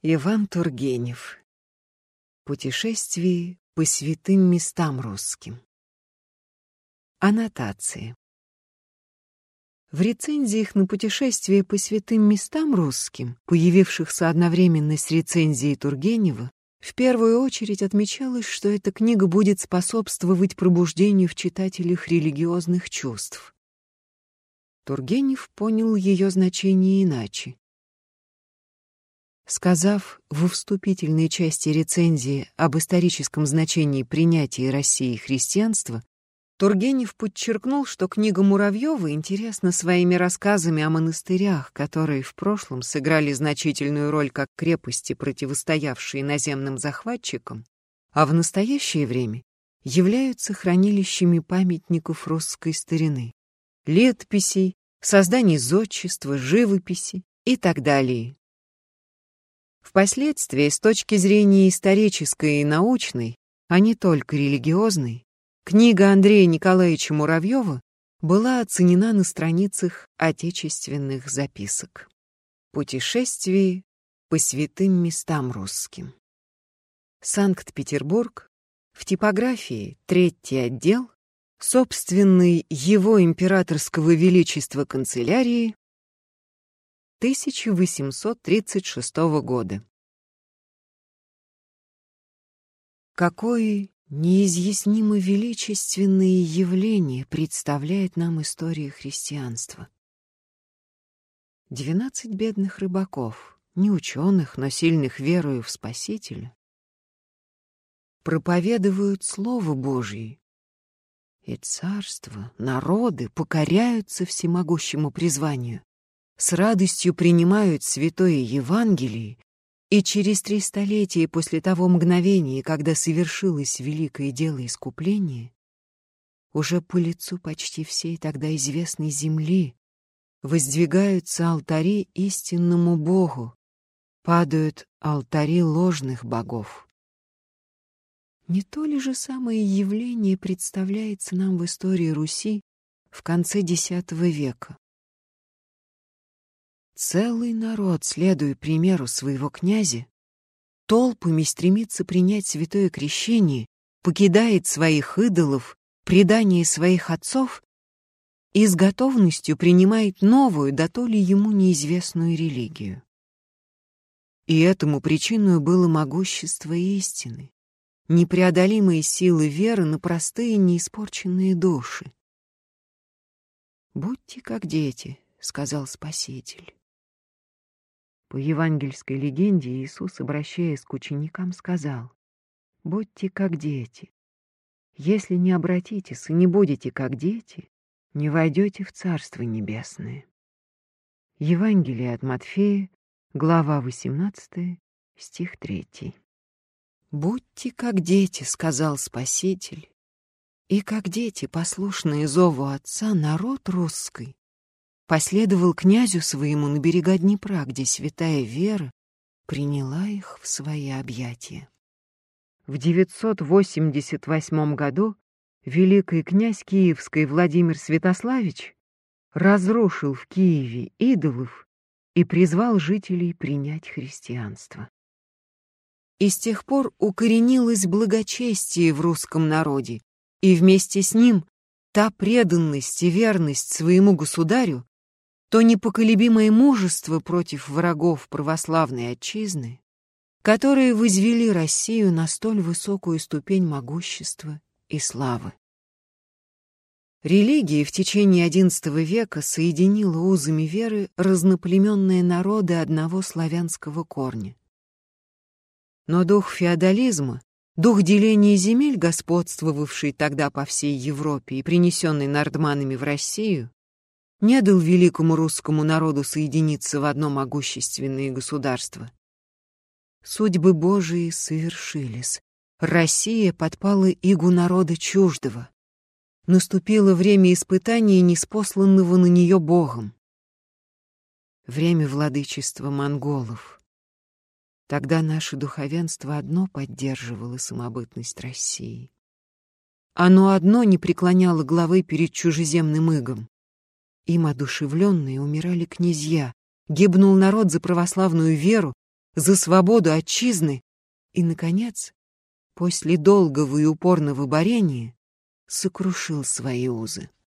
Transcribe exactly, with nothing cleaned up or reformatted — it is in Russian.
Иван Тургенев. Путешествие по святым местам русским. Аннотации. В рецензиях на путешествие по святым местам русским, появившихся одновременно с рецензией Тургенева, в первую очередь отмечалось, что эта книга будет способствовать пробуждению в читателях религиозных чувств. Тургенев понял ее значение иначе. Сказав во вступительной части рецензии об историческом значении принятия России христианства, Тургенев подчеркнул, что книга Муравьева интересна своими рассказами о монастырях, которые в прошлом сыграли значительную роль как крепости, противостоявшие наземным захватчикам, а в настоящее время являются хранилищами памятников русской старины, летописей, созданий зодчества, живописи и так далее. Впоследствии, с точки зрения исторической и научной, а не только религиозной, книга Андрея Николаевича Муравьева была оценена на страницах отечественных записок. Путешествие по святым местам русским. Санкт-Петербург, в типографии третий отдел, собственный его императорского величества канцелярии, тысяча восемьсот тридцать шестого года. Какое неизъяснимо величественное явление представляет нам история христианства. Двенадцать бедных рыбаков, не ученых, но сильных верою в Спасителя, проповедуют Слово Божие, и царства, народы покоряются всемогущему призванию, с радостью принимают святое Евангелие, и через три столетия после того мгновения, когда совершилось великое дело искупления, уже по лицу почти всей тогда известной земли воздвигаются алтари истинному Богу, падают алтари ложных богов. Не то ли же самое явление представляется нам в истории Руси в конце десятого века? Целый народ, следуя примеру своего князя, толпами стремится принять святое крещение, покидает своих идолов, предание своих отцов и с готовностью принимает новую, дотоле ему неизвестную религию. И этому причиной было могущество истины, непреодолимые силы веры на простые неиспорченные души. «Будьте как дети», — сказал Спаситель. По евангельской легенде Иисус, обращаясь к ученикам, сказал: «Будьте как дети. Если не обратитесь и не будете как дети, не войдете в Царство Небесное». Евангелие от Матфея, глава восемнадцатая, стих третий. «Будьте как дети», — сказал Спаситель, и как дети, послушные зову Отца, народ русский последовал князю своему на берега Днепра, где святая вера приняла их в свои объятия. В девятьсот восемьдесят восьмом году великий князь Киевский Владимир Святославич разрушил в Киеве идолов и призвал жителей принять христианство. И с тех пор укоренилось благочестие в русском народе, и вместе с ним та преданность и верность своему государю, то непоколебимое мужество против врагов православной отчизны, которые возвели Россию на столь высокую ступень могущества и славы. Религия в течение одиннадцатого века соединила узами веры разноплеменные народы одного славянского корня. Но дух феодализма, дух деления земель, господствовавший тогда по всей Европе и принесенный нордманами в Россию, не дал великому русскому народу соединиться в одно могущественное государство. Судьбы Божии совершились. Россия подпала игу народа чуждого. Наступило время испытания, ниспосланного на нее Богом. Время владычества монголов. Тогда наше духовенство одно поддерживало самобытность России. Оно одно не преклоняло главы перед чужеземным игом. Им одушевленные умирали князья, гибнул народ за православную веру, за свободу отчизны и, наконец, после долгого и упорного борения, сокрушил свои узы.